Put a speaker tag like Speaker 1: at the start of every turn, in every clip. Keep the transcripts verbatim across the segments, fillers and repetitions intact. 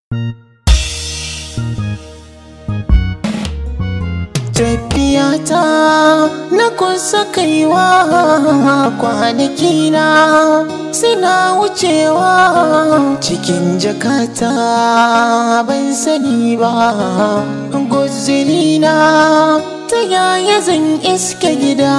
Speaker 1: Tafiyata na kusa kaiwa, kwanaki na suna wucewa cikin jakata ban sani ba. Guzuri na ta yaya zan iske gida?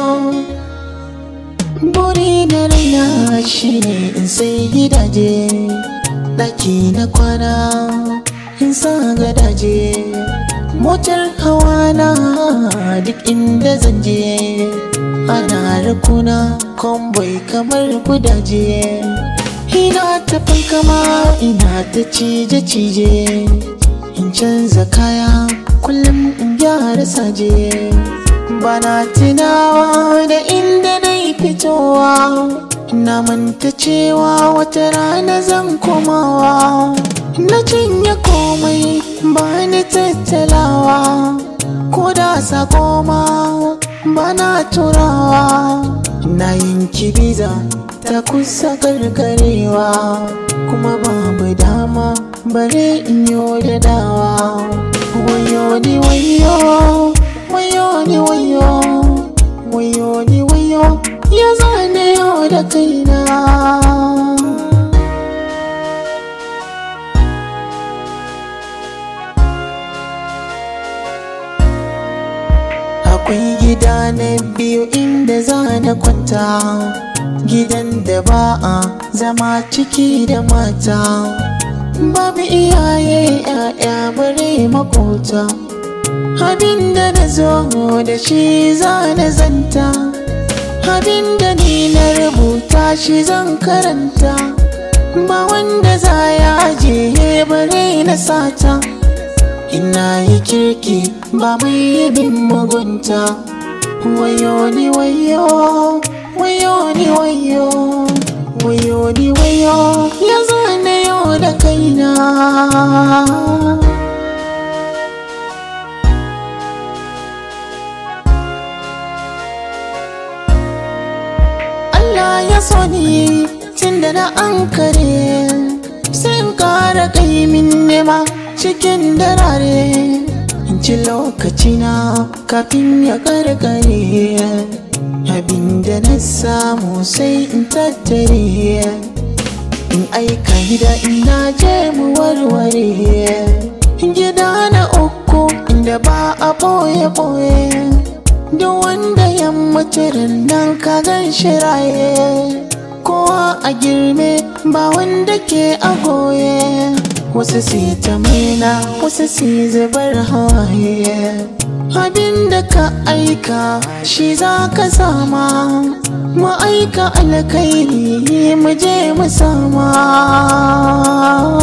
Speaker 1: Buri na raina shine in sai gidaje, ɗaki na kwana in sa gadaje, motar hawa na duk inda zan je ana rakuna kombai kamar gudaje. Ina ta fankama ina ta cije-cije, in canza kaya kullum in gyara saje. Bana tunawa da inda na yi fitowa, na manta cewa wata rana zan komawa. Na cinye komai ba ni tattalawa, ko da sako ma ba na turawa. Na yanki biza ta kusa karkarewa, kuma babu dama bare in yi da dawa. Wayo ni wayo, wayo ni wayo, wayo ni wayo, ya zane yau da kaina. Akwai gida na biyu inda za na kwanta, gidan da ba a zama ciki da mata. Babu iyaye ya'ya bare makota, abinda na zo da shi za na zanta, abinda ni na rubuta shi zan karanta. Ba wanda za ya ajiye bare na sata, ina yi kirki ba mai bin mugunta. Wayo ni wayo, wayo ni wayo, wayo ni wayo, ya zane yau da kaina. Allah ya so ni tunda na ankare, sai in kara kai min nema cikin darare. In ci lokacina kafin ya karkare, abinda na samu sai in tattare. In aika gida ina je mu warware, gida na uku inda ba a boye-boye. Duk wanda ya mutu nan ka gan shi raye, kowa a girme ba wanda ke a goye. Wasu si ta maina, wasu si zubar hawaye, abinda ka aika shi za ka sama. Mu aika alkairi mu je mu sama.